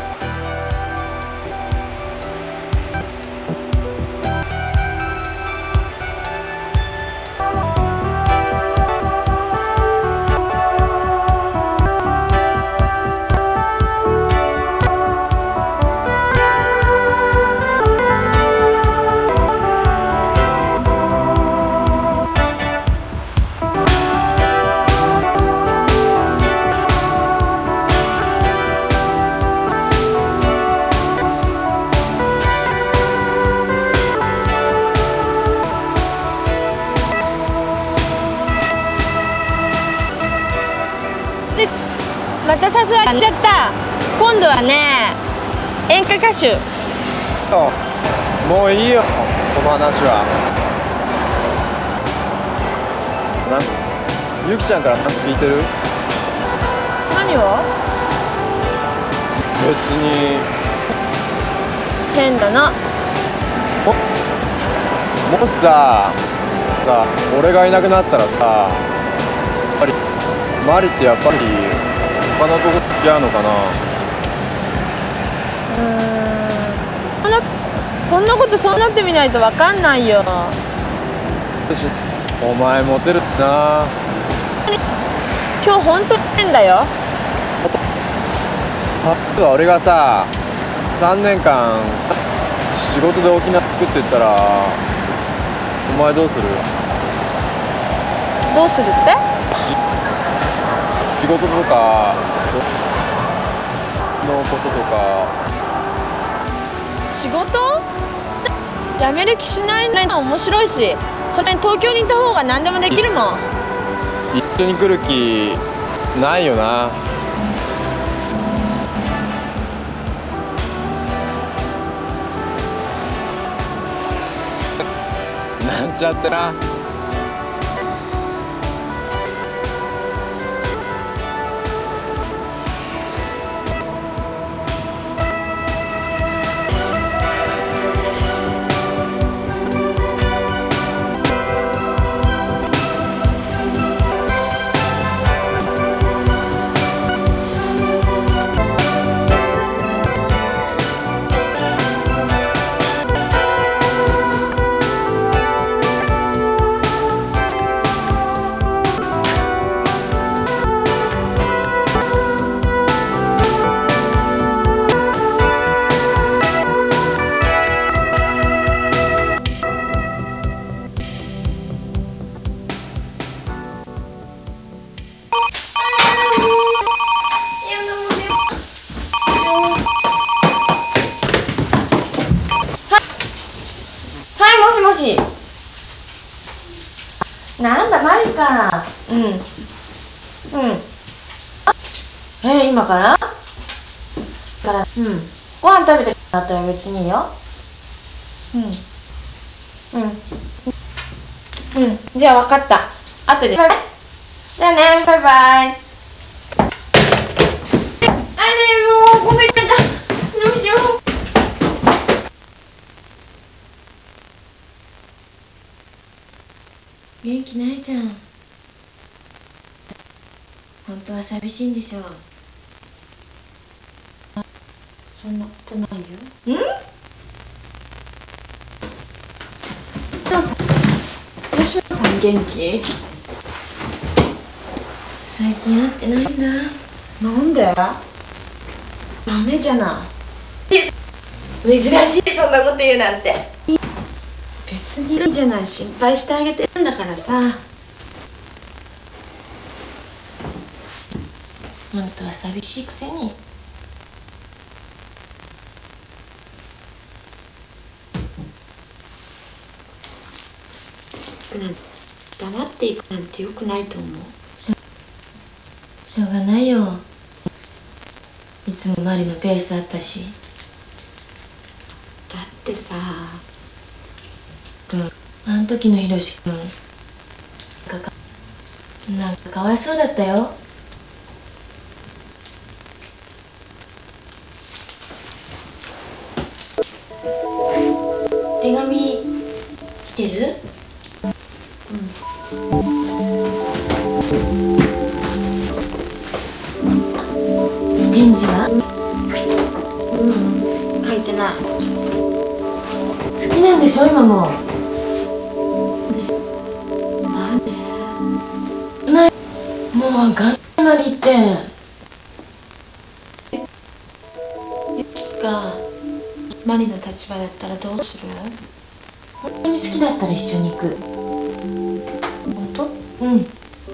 また誘われちゃった。今度はね、演歌歌手。 もういいよ、この話は。ゆきちゃんから何か聞いてる？ 何を？ 別に。 変だな。 もしさ、俺がいなくなったらさ、やっぱりマリってやっぱり他のとこ付き合うのかな？ そんなことそうなってみないと分かんないよ。 お前モテるな。 今日本当に変だよ。 例えば俺がさ、3年間仕事で沖縄作ってったら、お前どうする？ どうするって？ 仕事とかのこととか。 仕事？辞める気しないの面白いし、それに東京にいた方が何でもできるもん。 一緒に来る気ないよな。なんちゃってな。 もしなんだマリか。今からご飯食べてなったら別にいいよ。じゃあ分かった。後で。じゃあね、バイバイ。もうごめんなさい。どうしよう。元気ないじゃん。本当は寂しいんでしょう。そんなことないよ。吉野さん元気？最近会ってないんだ。なんで？ダメじゃない。珍しい、そんなこと言うなんて。別にいいじゃない、心配してあげてるんだからさ。本当は寂しいくせに。黙っていくなんてよくないと思う。しょうがないよ。いつもマリのペースだったし。だってさ、あの時のひろしくんなんかかわいそうだったよ。手紙来てる？返事は？ しょ今もう。もうわかんないまりってゆきがマリの立場だったらどうする？本当に好きだったら一緒に行く。本当？うん。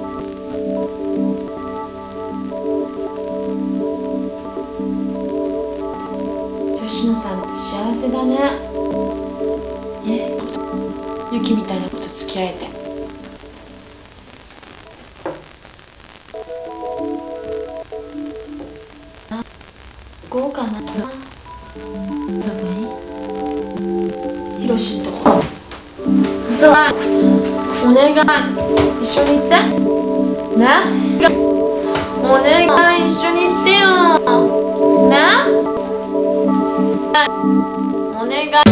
吉野さんって幸せだね。ゆきみたいなこと付き合えて。行こうかな。どこに？ひろしんとこ。そう。お願い。一緒に行って。ね。お願い、一緒に行ってよ。ね。お願い。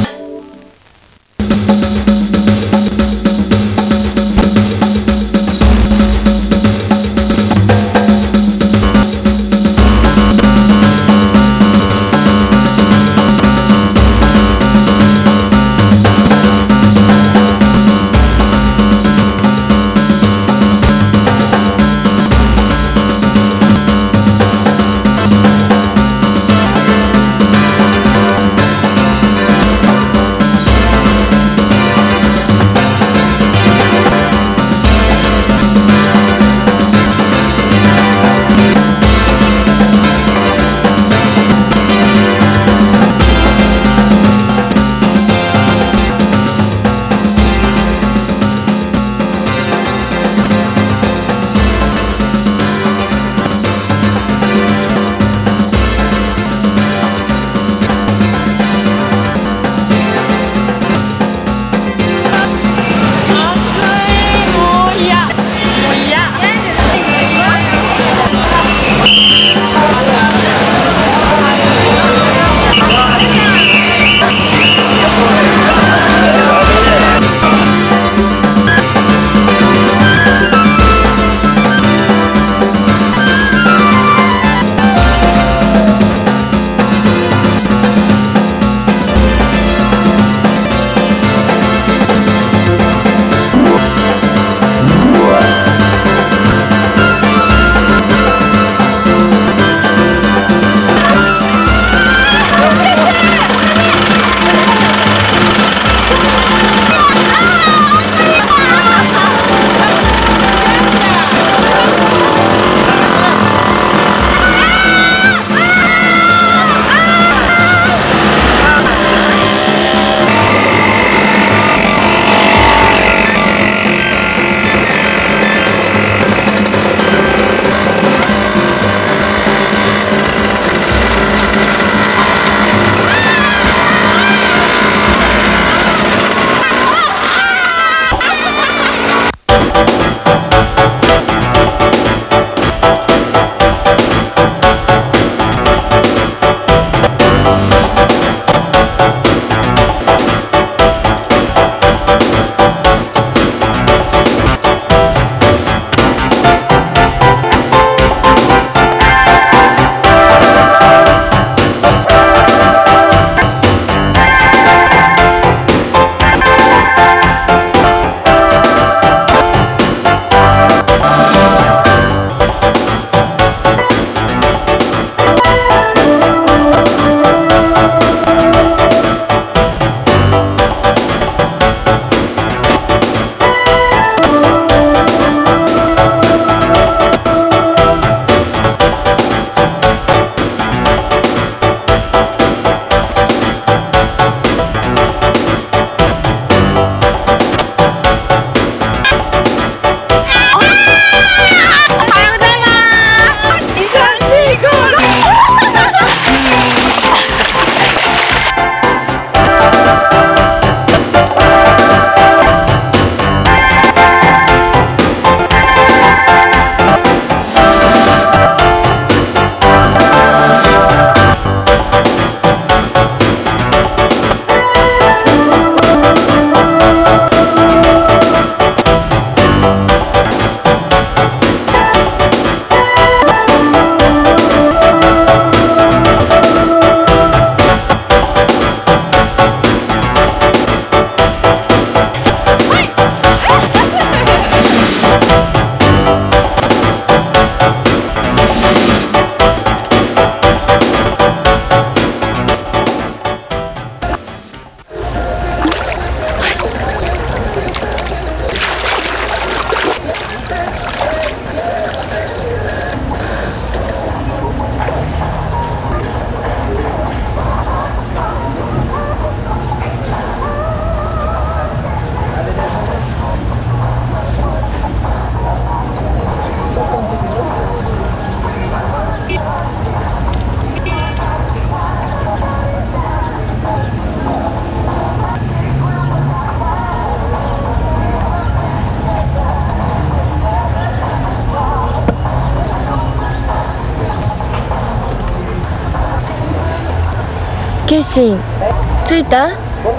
決心ついた？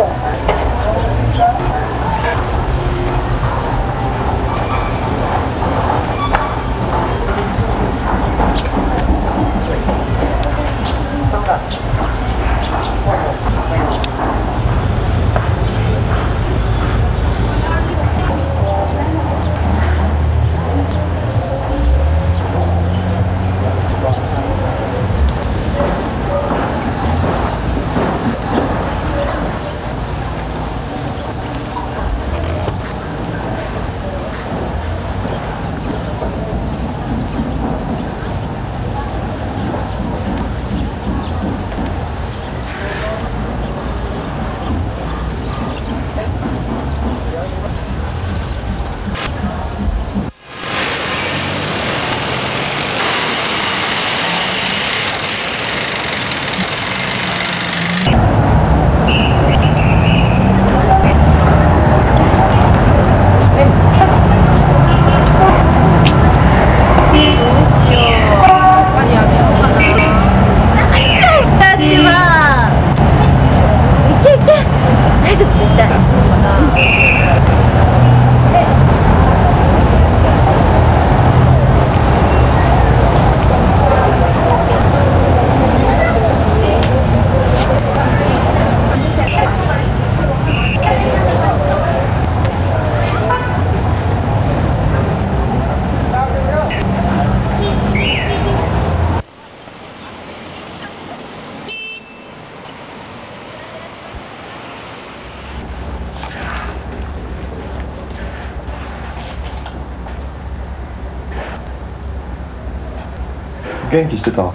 元気してた？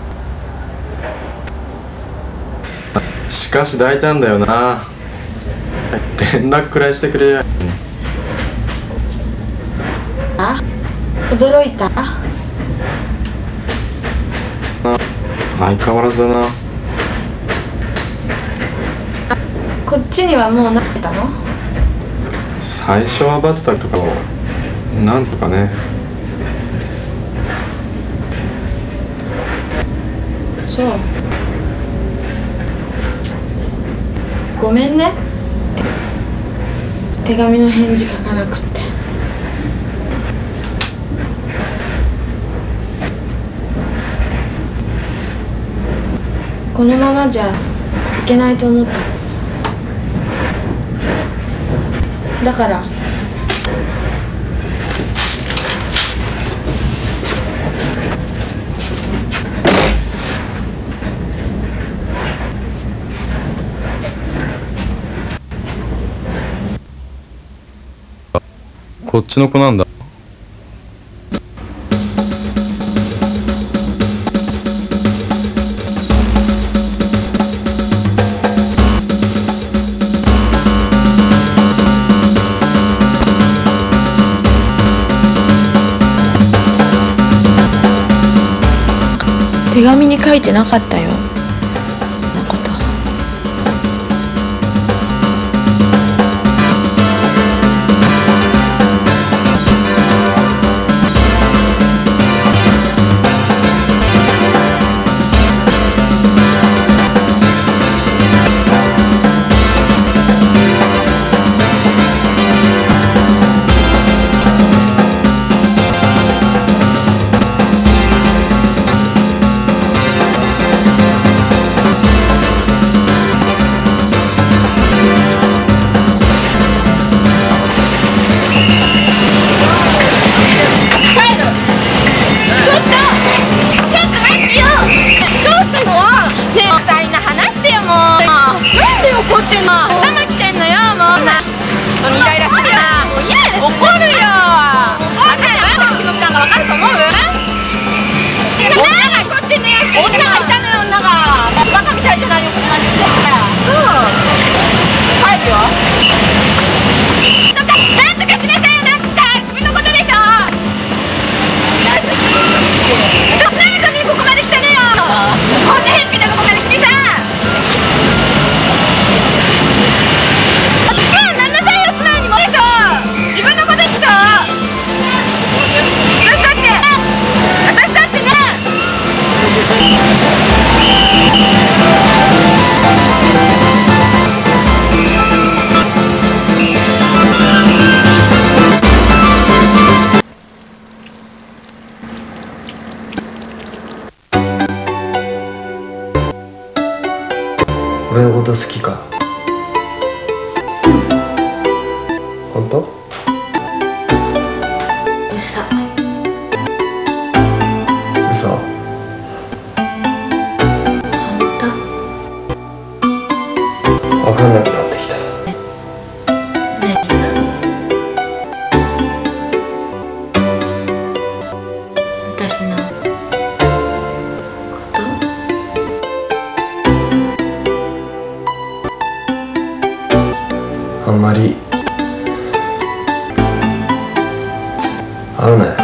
しかし大胆だよな。連絡くらいしてくれりゃ。 あ、驚いた？ 相変わらずだな。 こっちにはもう慣れたの？ 最初はバテたとかをなんとかね。 そう。ごめんね。手紙の返事書かなくって。このままじゃいけないと思った。だからこっちの子なんだ。 手紙に書いてなかったよ、そんなこと。 好きか？本当？ 嘘。 嘘？ 本当。 分かんなくなってきた。 何が？私のことあんまり会うなよ。